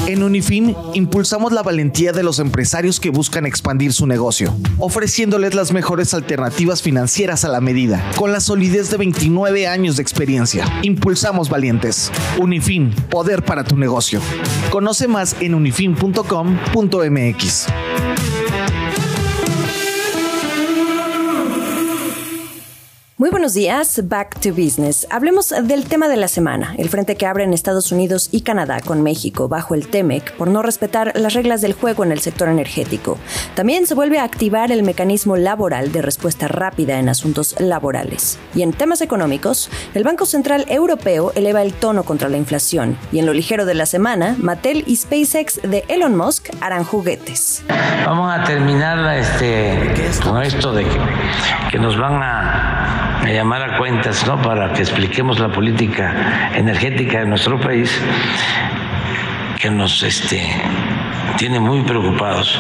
En Unifin impulsamos la valentía de los empresarios que buscan expandir su negocio, ofreciéndoles las mejores alternativas financieras a la medida, con la solidez de 29 años de experiencia. Impulsamos valientes. Unifin, poder para tu negocio. Conoce más en unifin.com.mx. Muy buenos días, Back to Business. Hablemos del tema de la semana, el frente que abre en Estados Unidos y Canadá con México bajo el TEMEC por no respetar las reglas del juego en el sector energético. También se vuelve a activar el mecanismo laboral de respuesta rápida en asuntos laborales. Y en temas económicos, el Banco Central Europeo eleva el tono contra la inflación. Y en lo ligero de la semana, Mattel y SpaceX de Elon Musk harán juguetes. Vamos a terminar con esto de que nos van a llamar a cuentas, ¿no? Para que expliquemos la política energética de nuestro país, que nos tiene muy preocupados.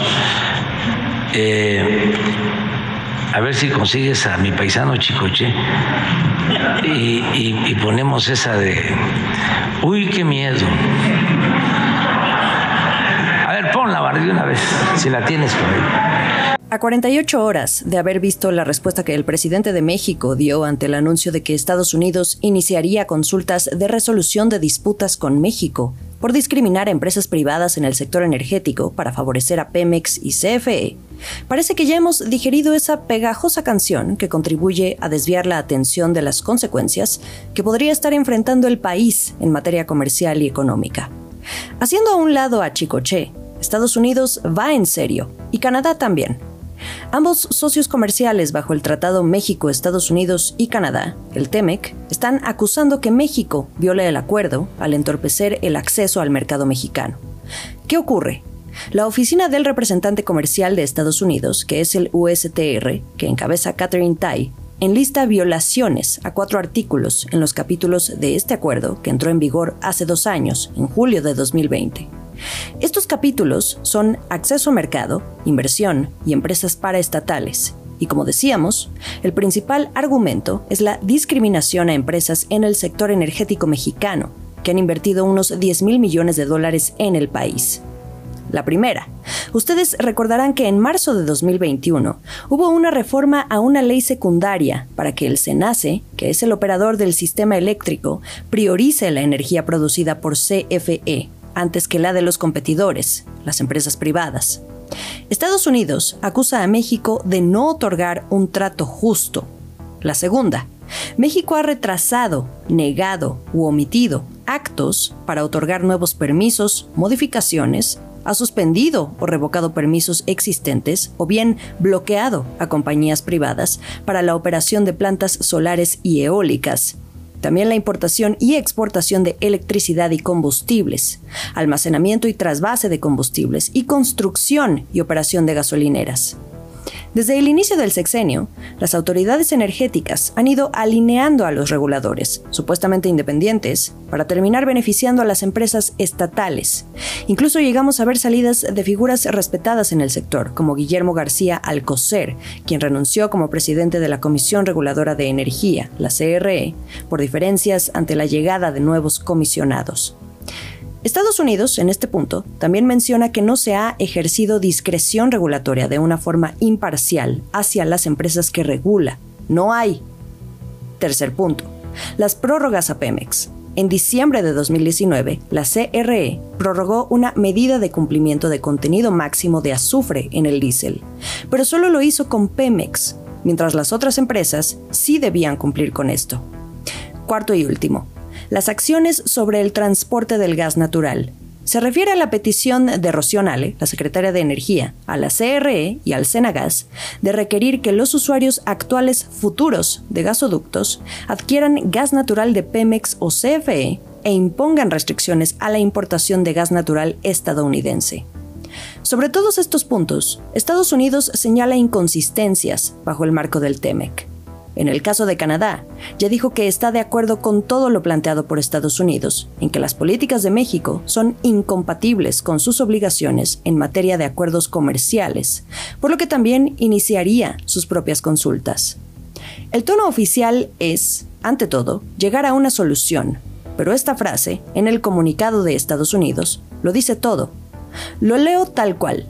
A ver si consigues a mi paisano Chicoche y ponemos esa de uy, qué miedo. A ver, ponla, Barbie, de una vez, si la tienes por ahí. A 48 horas de haber visto la respuesta que el presidente de México dio ante el anuncio de que Estados Unidos iniciaría consultas de resolución de disputas con México por discriminar a empresas privadas en el sector energético para favorecer a Pemex y CFE, parece que ya hemos digerido esa pegajosa canción que contribuye a desviar la atención de las consecuencias que podría estar enfrentando el país en materia comercial y económica. Haciendo a un lado a Chicoche, Estados Unidos va en serio, y Canadá también. Ambos socios comerciales bajo el Tratado México-Estados Unidos y Canadá, el TEMEC, están acusando que México viola el acuerdo al entorpecer el acceso al mercado mexicano. ¿Qué ocurre? La oficina del representante comercial de Estados Unidos, que es el USTR, que encabeza Katherine Tai, enlista violaciones a 4 artículos en los capítulos de este acuerdo que entró en vigor hace 2 años, en julio de 2020. Estos capítulos son acceso a mercado, inversión y empresas paraestatales. Y como decíamos, el principal argumento es la discriminación a empresas en el sector energético mexicano, que han invertido unos $10,000 millones en el país. La primera. Ustedes recordarán que en marzo de 2021 hubo una reforma a una ley secundaria para que el SENACE, que es el operador del sistema eléctrico, priorice la energía producida por CFE antes que la de los competidores, las empresas privadas. Estados Unidos acusa a México de no otorgar un trato justo. La segunda. México ha retrasado, negado u omitido actos para otorgar nuevos permisos, modificaciones, ha suspendido o revocado permisos existentes o bien bloqueado a compañías privadas para la operación de plantas solares y eólicas. También la importación y exportación de electricidad y combustibles, almacenamiento y trasvase de combustibles y construcción y operación de gasolineras. Desde el inicio del sexenio, las autoridades energéticas han ido alineando a los reguladores, supuestamente independientes, para terminar beneficiando a las empresas estatales. Incluso llegamos a ver salidas de figuras respetadas en el sector, como Guillermo García Alcocer, quien renunció como presidente de la Comisión Reguladora de Energía, la CRE, por diferencias ante la llegada de nuevos comisionados. Estados Unidos, en este punto, también menciona que no se ha ejercido discreción regulatoria de una forma imparcial hacia las empresas que regula. No hay. Tercer punto. Las prórrogas a Pemex. En diciembre de 2019, la CRE prorrogó una medida de cumplimiento de contenido máximo de azufre en el diésel, pero solo lo hizo con Pemex, mientras las otras empresas sí debían cumplir con esto. Cuarto y último. Las acciones sobre el transporte del gas natural. Se refiere a la petición de Rocío Nale, la secretaria de Energía, a la CRE y al Senagas de requerir que los usuarios actuales futuros de gasoductos adquieran gas natural de Pemex o CFE e impongan restricciones a la importación de gas natural estadounidense. Sobre todos estos puntos, Estados Unidos señala inconsistencias bajo el marco del TEMEC. En el caso de Canadá, ya dijo que está de acuerdo con todo lo planteado por Estados Unidos, en que las políticas de México son incompatibles con sus obligaciones en materia de acuerdos comerciales, por lo que también iniciaría sus propias consultas. El tono oficial es, ante todo, llegar a una solución, Pero esta frase, en el comunicado de Estados Unidos, lo dice todo. Lo leo tal cual.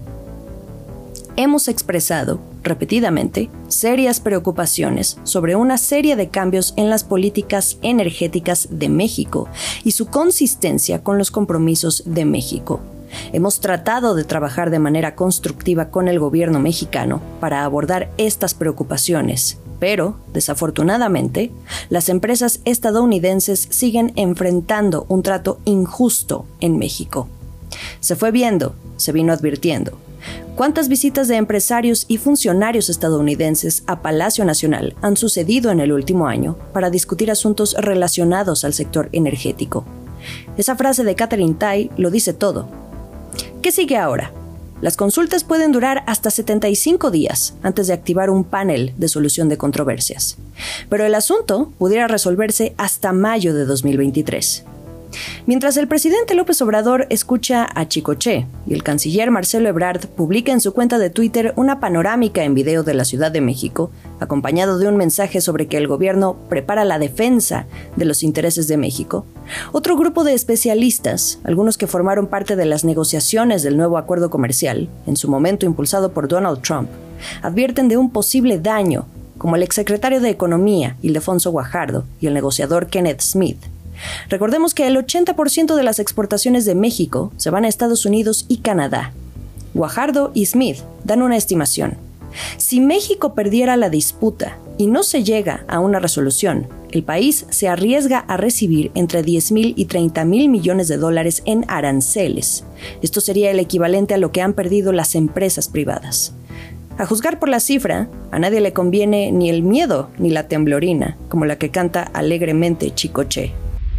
Hemos expresado, repetidamente, serias preocupaciones sobre una serie de cambios en las políticas energéticas de México y su consistencia con los compromisos de México. Hemos tratado de trabajar de manera constructiva con el gobierno mexicano para abordar estas preocupaciones, pero, desafortunadamente, las empresas estadounidenses siguen enfrentando un trato injusto en México. Se fue viendo, se vino advirtiendo. ¿Cuántas visitas de empresarios y funcionarios estadounidenses a Palacio Nacional han sucedido en el último año para discutir asuntos relacionados al sector energético? Esa frase de Katherine Tai lo dice todo. ¿Qué sigue ahora? Las consultas pueden durar hasta 75 días antes de activar un panel de solución de controversias. Pero el asunto pudiera resolverse hasta mayo de 2023. Mientras el presidente López Obrador escucha a Chicoche y el canciller Marcelo Ebrard publica en su cuenta de Twitter una panorámica en video de la Ciudad de México, acompañado de un mensaje sobre que el gobierno prepara la defensa de los intereses de México, otro grupo de especialistas, algunos que formaron parte de las negociaciones del nuevo acuerdo comercial, en su momento impulsado por Donald Trump, advierten de un posible daño, como el exsecretario de Economía, Ildefonso Guajardo, y el negociador Kenneth Smith. Recordemos que el 80% de las exportaciones de México se van a Estados Unidos y Canadá. Guajardo y Smith dan una estimación. Si México perdiera la disputa y no se llega a una resolución, el país se arriesga a recibir entre 10,000 y 30,000 millones de dólares en aranceles. Esto sería el equivalente a lo que han perdido las empresas privadas. A juzgar por la cifra, a nadie le conviene ni el miedo ni la temblorina, como la que canta alegremente Chicoche.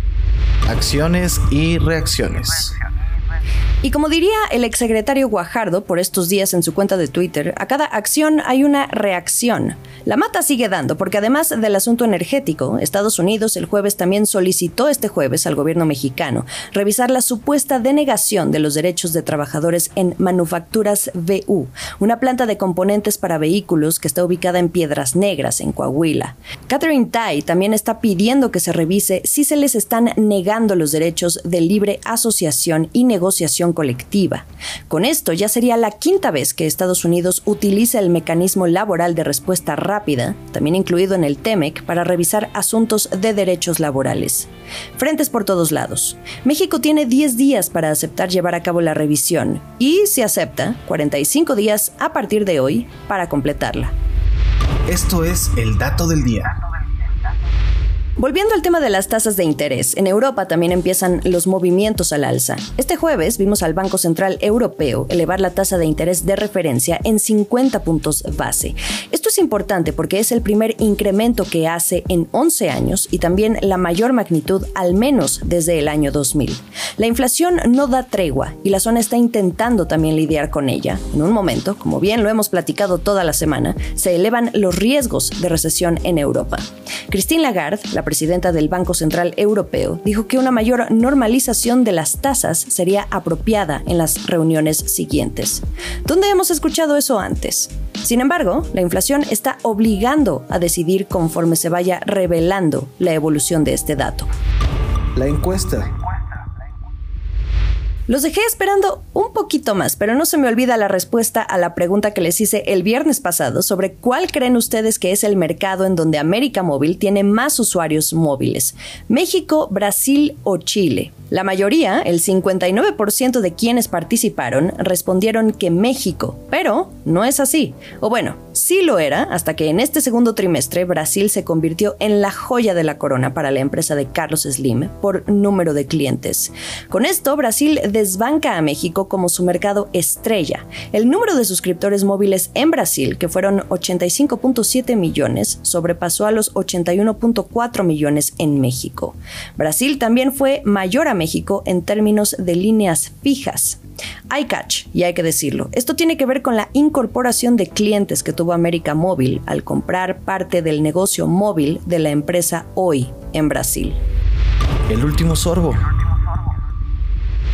Acciones y reacciones. Y como diría el exsecretario Guajardo por estos días en su cuenta de Twitter, a cada acción hay una reacción. La mata sigue dando porque además del asunto energético, Estados Unidos el jueves también solicitó este jueves al gobierno mexicano revisar la supuesta denegación de los derechos de trabajadores en Manufacturas VU, una planta de componentes para vehículos que está ubicada en Piedras Negras, en Coahuila. Katherine Tai también está pidiendo que se revise si se les están negando los derechos de libre asociación y negociación colectiva. Con esto ya sería la quinta vez que Estados Unidos utiliza el mecanismo laboral de respuesta rápida, también incluido en el TEMEC, para revisar asuntos de derechos laborales. Frentes por todos lados. México tiene 10 días para aceptar llevar a cabo la revisión y, si acepta, 45 días a partir de hoy para completarla. Esto es el dato del día. Volviendo al tema de las tasas de interés, en Europa también empiezan los movimientos al alza. Este jueves vimos al Banco Central Europeo elevar la tasa de interés de referencia en 50 puntos base. Esto es importante porque es el primer incremento que hace en 11 años y también la mayor magnitud al menos desde el año 2000. La inflación no da tregua y la zona está intentando también lidiar con ella. En un momento, como bien lo hemos platicado toda la semana, se elevan los riesgos de recesión en Europa. Christine Lagarde, la presidenta del Banco Central Europeo, dijo que una mayor normalización de las tasas sería apropiada en las reuniones siguientes. ¿Dónde hemos escuchado eso antes? Sin embargo, la inflación está obligando a decidir conforme se vaya revelando la evolución de este dato. La encuesta. Los dejé esperando un poquito más, pero no se me olvida la respuesta a la pregunta que les hice el viernes pasado sobre cuál creen ustedes que es el mercado en donde América Móvil tiene más usuarios móviles: México, Brasil o Chile. La mayoría, el 59% de quienes participaron, respondieron que México, pero no es así. O bueno, sí lo era, hasta que en este segundo trimestre Brasil se convirtió en la joya de la corona para la empresa de Carlos Slim por número de clientes. Con esto, Brasil desbanca a México como su mercado estrella. El número de suscriptores móviles en Brasil, que fueron 85.7 millones, sobrepasó a los 81.4 millones en México. Brasil también fue mayor a México en términos de líneas fijas. Hay catch, y hay que decirlo. Esto tiene que ver con la incorporación de clientes que tuvo América Móvil al comprar parte del negocio móvil de la empresa Oi en Brasil. El último sorbo.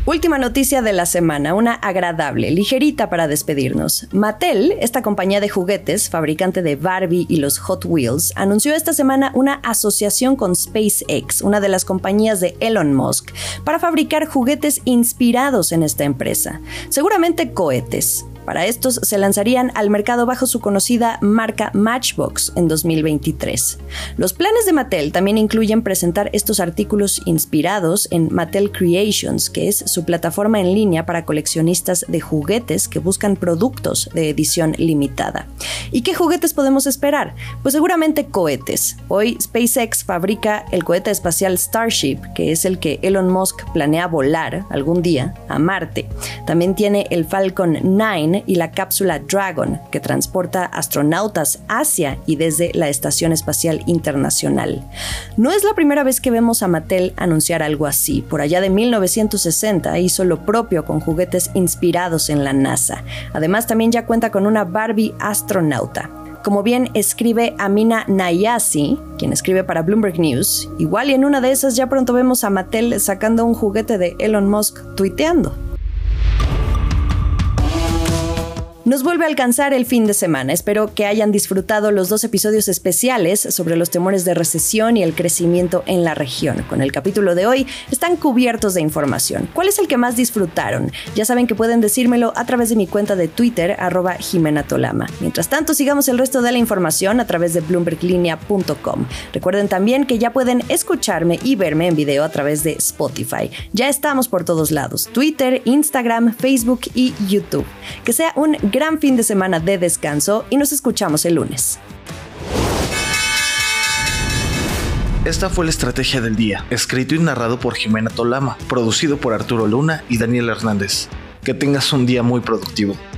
Última noticia de la semana, una agradable, ligerita para despedirnos. Mattel, esta compañía de juguetes, fabricante de Barbie y los Hot Wheels, anunció esta semana una asociación con SpaceX, una de las compañías de Elon Musk, para fabricar juguetes inspirados en esta empresa. Seguramente cohetes. Para estos se lanzarían al mercado bajo su conocida marca Matchbox en 2023. Los planes de Mattel también incluyen presentar estos artículos inspirados en Mattel Creations, que es su plataforma en línea para coleccionistas de juguetes que buscan productos de edición limitada. ¿Y qué juguetes podemos esperar? Pues seguramente cohetes. Hoy SpaceX fabrica el cohete espacial Starship, que es el que Elon Musk planea volar algún día a Marte. También tiene el Falcon 9 y la cápsula Dragon, que transporta astronautas hacia y desde la Estación Espacial Internacional. No es la primera vez que vemos a Mattel anunciar algo así. Por allá de 1960 hizo lo propio con juguetes inspirados en la NASA. Además, también ya cuenta con una Barbie astronauta. Como bien escribe Amina Nayasi, quien escribe para Bloomberg News, igual y en una de esas ya pronto vemos a Mattel sacando un juguete de Elon Musk tuiteando. Nos vuelve a alcanzar el fin de semana. Espero que hayan disfrutado los 2 episodios especiales sobre los temores de recesión y el crecimiento en la región. Con el capítulo de hoy están cubiertos de información. ¿Cuál es el que más disfrutaron? Ya saben que pueden decírmelo a través de mi cuenta de Twitter, @JimenaTolama. Mientras tanto, sigamos el resto de la información a través de BloombergLinea.com. Recuerden también que ya pueden escucharme y verme en video a través de Spotify. Ya estamos por todos lados: Twitter, Instagram, Facebook y YouTube. Que sea un gran fin de semana de descanso y nos escuchamos el lunes. Esta fue la Estrategia del Día, escrito y narrado por Jimena Tolama, producido por Arturo Luna y Daniel Hernández. Que tengas un día muy productivo.